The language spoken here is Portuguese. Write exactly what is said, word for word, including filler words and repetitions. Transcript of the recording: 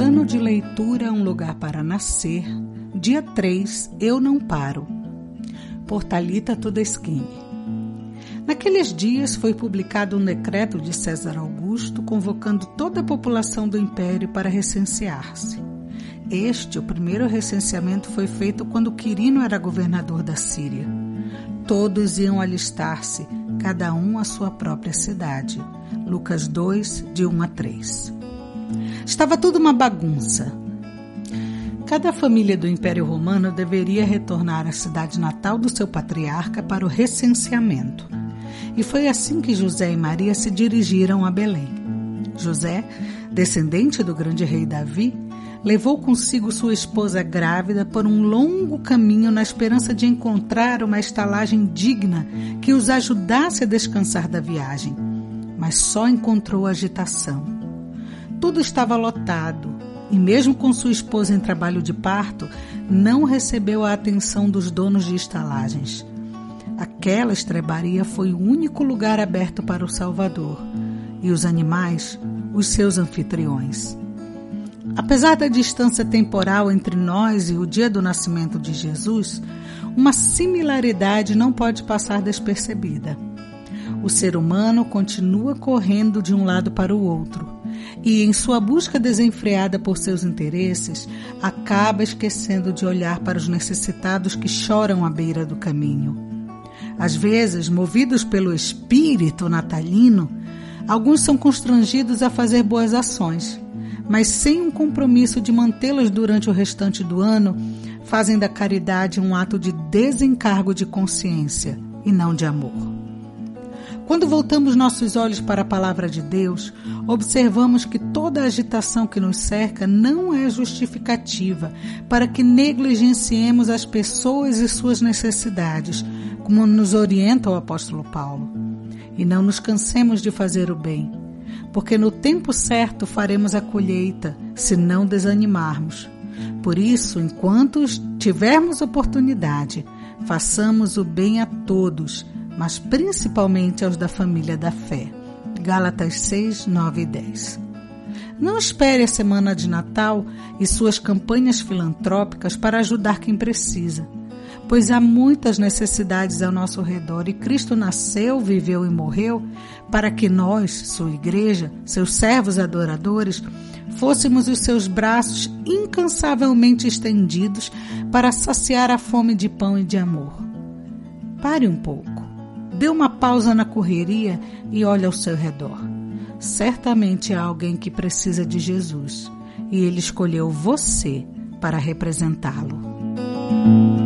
Plano de leitura Um Lugar para Nascer, dia três, Eu Não Paro, por Thalita Todeschini. Naqueles dias foi publicado um decreto de César Augusto convocando toda a população do Império para recensear-se. Este, o primeiro recenseamento, foi feito quando Quirino era governador da Síria. Todos iam alistar-se, cada um à sua própria cidade. Lucas dois, de um a três. Estava tudo uma bagunça. Cada família do Império Romano deveria retornar à cidade natal do seu patriarca para o recenseamento. E foi assim que José e Maria se dirigiram a Belém. José, descendente do grande rei Davi, levou consigo sua esposa grávida por um longo caminho na esperança de encontrar uma estalagem digna que os ajudasse a descansar da viagem. Mas só encontrou agitação. Tudo estava lotado e, mesmo com sua esposa em trabalho de parto, não recebeu a atenção dos donos de estalagens. Aquela estrebaria foi o único lugar aberto para o Salvador e os animais, os seus anfitriões. Apesar da distância temporal entre nós e o dia do nascimento de Jesus, uma similaridade não pode passar despercebida. O ser humano continua correndo de um lado para o outro e, em sua busca desenfreada por seus interesses, acaba esquecendo de olhar para os necessitados que choram à beira do caminho. Às vezes, movidos pelo espírito natalino, alguns são constrangidos a fazer boas ações, mas sem um compromisso de mantê-las durante o restante do ano, fazem da caridade um ato de desencargo de consciência e não de amor. Quando voltamos nossos olhos para a palavra de Deus, observamos que toda a agitação que nos cerca não é justificativa para que negligenciemos as pessoas e suas necessidades, como nos orienta o apóstolo Paulo. E não nos cansemos de fazer o bem, porque no tempo certo faremos a colheita, se não desanimarmos. Por isso, enquanto tivermos oportunidade, façamos o bem a todos, mas principalmente aos da família da fé. Gálatas seis, nove e dez. Não espere a semana de Natal e suas campanhas filantrópicas para ajudar quem precisa, pois há muitas necessidades ao nosso redor e Cristo nasceu, viveu e morreu para que nós, sua igreja, seus servos adoradores, fôssemos os seus braços incansavelmente estendidos para saciar a fome de pão e de amor. Pare um pouco. Dê uma pausa na correria e olhe ao seu redor. Certamente há alguém que precisa de Jesus e Ele escolheu você para representá-lo.